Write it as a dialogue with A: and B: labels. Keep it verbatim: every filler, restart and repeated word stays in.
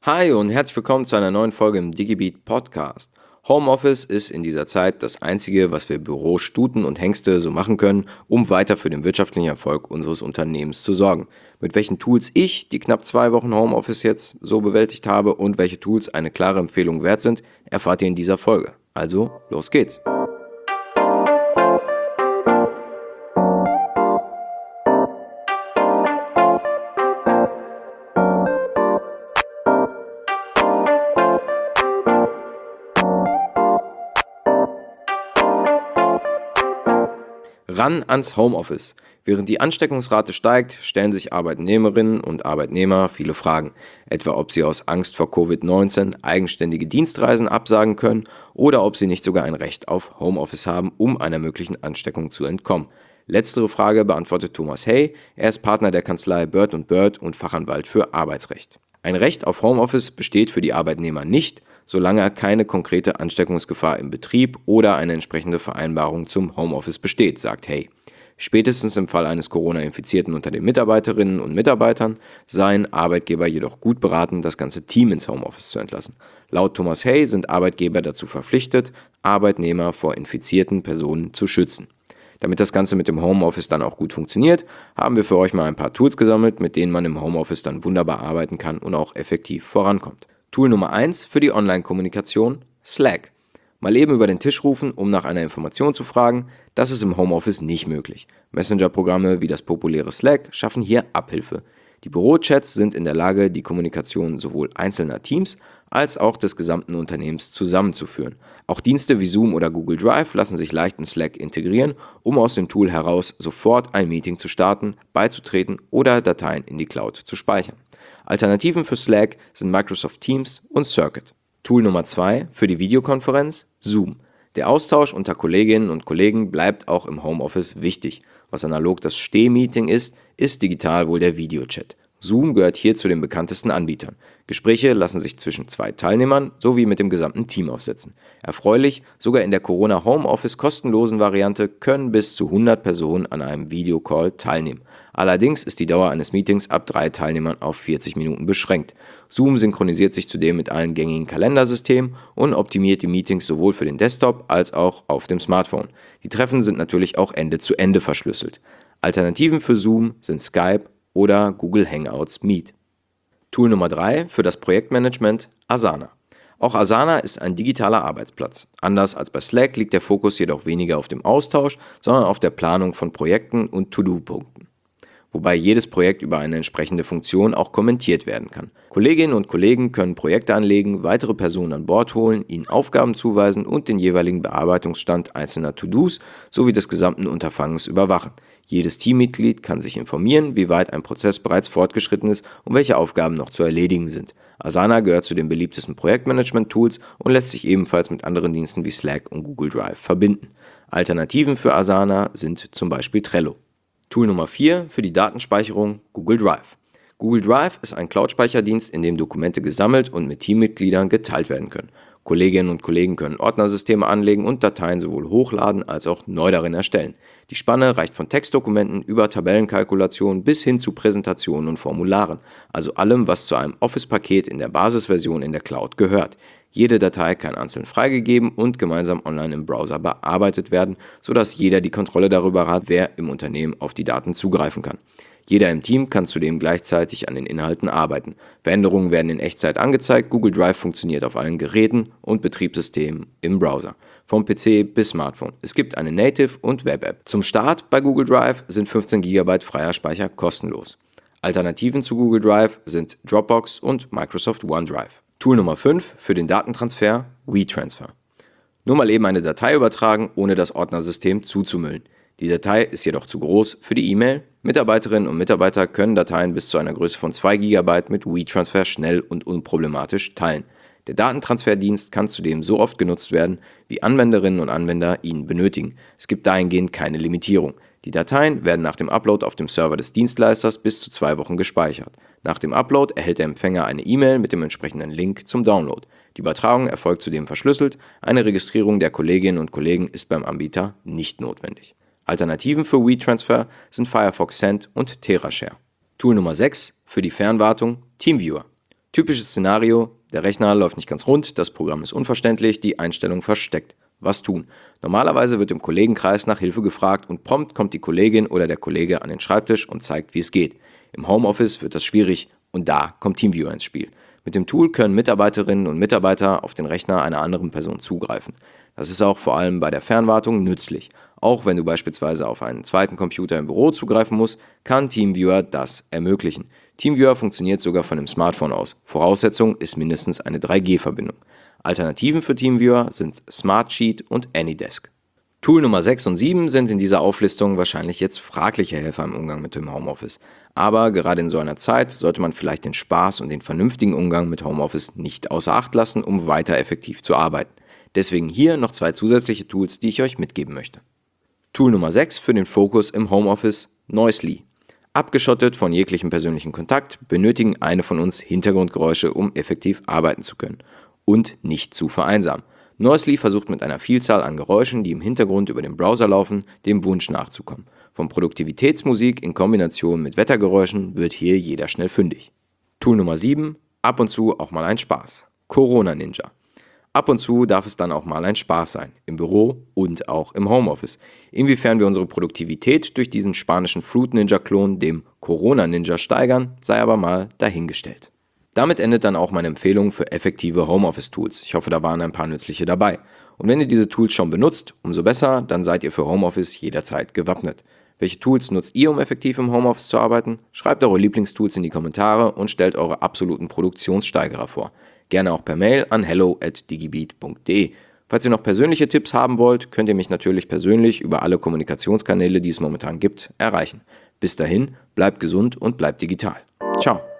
A: Hi und herzlich willkommen zu einer neuen Folge im DigiBeat Podcast. Homeoffice ist in dieser Zeit das Einzige, was wir Bürostuten und Hengste so machen können, um weiter für den wirtschaftlichen Erfolg unseres Unternehmens zu sorgen. Mit welchen Tools ich die knapp zwei Wochen Homeoffice jetzt so bewältigt habe und welche Tools eine klare Empfehlung wert sind, erfahrt ihr in dieser Folge. Also, los geht's! Ran ans Homeoffice. Während die Ansteckungsrate steigt, stellen sich Arbeitnehmerinnen und Arbeitnehmer viele Fragen, etwa ob sie aus Angst vor Covid neunzehn eigenständige Dienstreisen absagen können oder ob sie nicht sogar ein Recht auf Homeoffice haben, um einer möglichen Ansteckung zu entkommen. Letztere Frage beantwortet Thomas Hey, er ist Partner der Kanzlei Bird und Bird und Fachanwalt für Arbeitsrecht. Ein Recht auf Homeoffice besteht für die Arbeitnehmer nicht, solange keine konkrete Ansteckungsgefahr im Betrieb oder eine entsprechende Vereinbarung zum Homeoffice besteht, sagt Hey. Spätestens im Fall eines Corona-Infizierten unter den Mitarbeiterinnen und Mitarbeitern seien Arbeitgeber jedoch gut beraten, das ganze Team ins Homeoffice zu entlassen. Laut Thomas Hey sind Arbeitgeber dazu verpflichtet, Arbeitnehmer vor infizierten Personen zu schützen. Damit das Ganze mit dem Homeoffice dann auch gut funktioniert, haben wir für euch mal ein paar Tools gesammelt, mit denen man im Homeoffice dann wunderbar arbeiten kann und auch effektiv vorankommt. Tool Nummer eins für die Online-Kommunikation: Slack. Mal eben über den Tisch rufen, um nach einer Information zu fragen, das ist im Homeoffice nicht möglich. Messenger-Programme wie das populäre Slack schaffen hier Abhilfe. Die Bürochats sind in der Lage, die Kommunikation sowohl einzelner Teams als auch des gesamten Unternehmens zusammenzuführen. Auch Dienste wie Zoom oder Google Drive lassen sich leicht in Slack integrieren, um aus dem Tool heraus sofort ein Meeting zu starten, beizutreten oder Dateien in die Cloud zu speichern. Alternativen für Slack sind Microsoft Teams und Circuit. Tool Nummer zwei für die Videokonferenz: Zoom. Der Austausch unter Kolleginnen und Kollegen bleibt auch im Homeoffice wichtig. Was analog das Stehmeeting ist, ist digital wohl der Videochat. Zoom gehört hier zu den bekanntesten Anbietern. Gespräche lassen sich zwischen zwei Teilnehmern sowie mit dem gesamten Team aufsetzen. Erfreulich, sogar in der Corona-Homeoffice kostenlosen Variante können bis zu hundert Personen an einem Videocall teilnehmen. Allerdings ist die Dauer eines Meetings ab drei Teilnehmern auf vierzig Minuten beschränkt. Zoom synchronisiert sich zudem mit allen gängigen Kalendersystemen und optimiert die Meetings sowohl für den Desktop als auch auf dem Smartphone. Die Treffen sind natürlich auch Ende zu Ende verschlüsselt. Alternativen für Zoom sind Skype oder Google Hangouts Meet. Tool Nummer drei für das Projektmanagement: Asana. Auch Asana ist ein digitaler Arbeitsplatz. Anders als bei Slack liegt der Fokus jedoch weniger auf dem Austausch, sondern auf der Planung von Projekten und To-Do-Punkten. Wobei jedes Projekt über eine entsprechende Funktion auch kommentiert werden kann. Kolleginnen und Kollegen können Projekte anlegen, weitere Personen an Bord holen, ihnen Aufgaben zuweisen und den jeweiligen Bearbeitungsstand einzelner To-Dos sowie des gesamten Unterfangens überwachen. Jedes Teammitglied kann sich informieren, wie weit ein Prozess bereits fortgeschritten ist und welche Aufgaben noch zu erledigen sind. Asana gehört zu den beliebtesten Projektmanagement-Tools und lässt sich ebenfalls mit anderen Diensten wie Slack und Google Drive verbinden. Alternativen für Asana sind zum Beispiel Trello. Tool Nummer vier für die Datenspeicherung: Google Drive. Google Drive ist ein Cloud-Speicherdienst, in dem Dokumente gesammelt und mit Teammitgliedern geteilt werden können. Kolleginnen und Kollegen können Ordnersysteme anlegen und Dateien sowohl hochladen als auch neu darin erstellen. Die Spanne reicht von Textdokumenten über Tabellenkalkulationen bis hin zu Präsentationen und Formularen, also allem, was zu einem Office-Paket in der Basisversion in der Cloud gehört. Jede Datei kann einzeln freigegeben und gemeinsam online im Browser bearbeitet werden, sodass jeder die Kontrolle darüber hat, wer im Unternehmen auf die Daten zugreifen kann. Jeder im Team kann zudem gleichzeitig an den Inhalten arbeiten. Veränderungen werden in Echtzeit angezeigt, Google Drive funktioniert auf allen Geräten und Betriebssystemen im Browser, vom P C bis Smartphone. Es gibt eine Native- und Web-App. Zum Start bei Google Drive sind fünfzehn Gigabyte freier Speicher kostenlos. Alternativen zu Google Drive sind Dropbox und Microsoft OneDrive. Tool Nummer fünf für den Datentransfer: WeTransfer. Nur mal eben eine Datei übertragen, ohne das Ordnersystem zuzumüllen. Die Datei ist jedoch zu groß für die E-Mail. Mitarbeiterinnen und Mitarbeiter können Dateien bis zu einer Größe von zwei Gigabyte mit WeTransfer schnell und unproblematisch teilen. Der Datentransferdienst kann zudem so oft genutzt werden, wie Anwenderinnen und Anwender ihn benötigen. Es gibt dahingehend keine Limitierung. Die Dateien werden nach dem Upload auf dem Server des Dienstleisters bis zu zwei Wochen gespeichert. Nach dem Upload erhält der Empfänger eine E-Mail mit dem entsprechenden Link zum Download. Die Übertragung erfolgt zudem verschlüsselt. Eine Registrierung der Kolleginnen und Kollegen ist beim Anbieter nicht notwendig. Alternativen für WeTransfer sind Firefox Send und TeraShare. Tool Nummer sechs für die Fernwartung: TeamViewer. Typisches Szenario: Der Rechner läuft nicht ganz rund, das Programm ist unverständlich, die Einstellung versteckt. Was tun? Normalerweise wird im Kollegenkreis nach Hilfe gefragt und prompt kommt die Kollegin oder der Kollege an den Schreibtisch und zeigt, wie es geht. Im Homeoffice wird das schwierig und da kommt TeamViewer ins Spiel. Mit dem Tool können Mitarbeiterinnen und Mitarbeiter auf den Rechner einer anderen Person zugreifen. Das ist auch vor allem bei der Fernwartung nützlich. Auch wenn du beispielsweise auf einen zweiten Computer im Büro zugreifen musst, kann TeamViewer das ermöglichen. TeamViewer funktioniert sogar von dem Smartphone aus. Voraussetzung ist mindestens eine drei G Verbindung. Alternativen für TeamViewer sind Smartsheet und AnyDesk. Tool Nummer sechs und sieben sind in dieser Auflistung wahrscheinlich jetzt fragliche Helfer im Umgang mit dem Homeoffice. Aber gerade in so einer Zeit sollte man vielleicht den Spaß und den vernünftigen Umgang mit Homeoffice nicht außer Acht lassen, um weiter effektiv zu arbeiten. Deswegen hier noch zwei zusätzliche Tools, die ich euch mitgeben möchte. Tool Nummer sechs für den Fokus im Homeoffice: Noisely. Abgeschottet von jeglichem persönlichen Kontakt benötigen eine von uns Hintergrundgeräusche, um effektiv arbeiten zu können und nicht zu vereinsamen. Noisely versucht mit einer Vielzahl an Geräuschen, die im Hintergrund über den Browser laufen, dem Wunsch nachzukommen. Von Produktivitätsmusik in Kombination mit Wettergeräuschen wird hier jeder schnell fündig. Tool Nummer sieben: Ab und zu auch mal ein Spaß. Corona Ninja. Ab und zu darf es dann auch mal ein Spaß sein, im Büro und auch im Homeoffice. Inwiefern wir unsere Produktivität durch diesen spanischen Fruit Ninja-Klon, dem Corona Ninja, steigern, sei aber mal dahingestellt. Damit endet dann auch meine Empfehlung für effektive Homeoffice-Tools. Ich hoffe, da waren ein paar nützliche dabei. Und wenn ihr diese Tools schon benutzt, umso besser, dann seid ihr für Homeoffice jederzeit gewappnet. Welche Tools nutzt ihr, um effektiv im Homeoffice zu arbeiten? Schreibt eure Lieblingstools in die Kommentare und stellt eure absoluten Produktionssteigerer vor. Gerne auch per Mail an hello at digibeat punkt de. Falls ihr noch persönliche Tipps haben wollt, könnt ihr mich natürlich persönlich über alle Kommunikationskanäle, die es momentan gibt, erreichen. Bis dahin, bleibt gesund und bleibt digital. Ciao.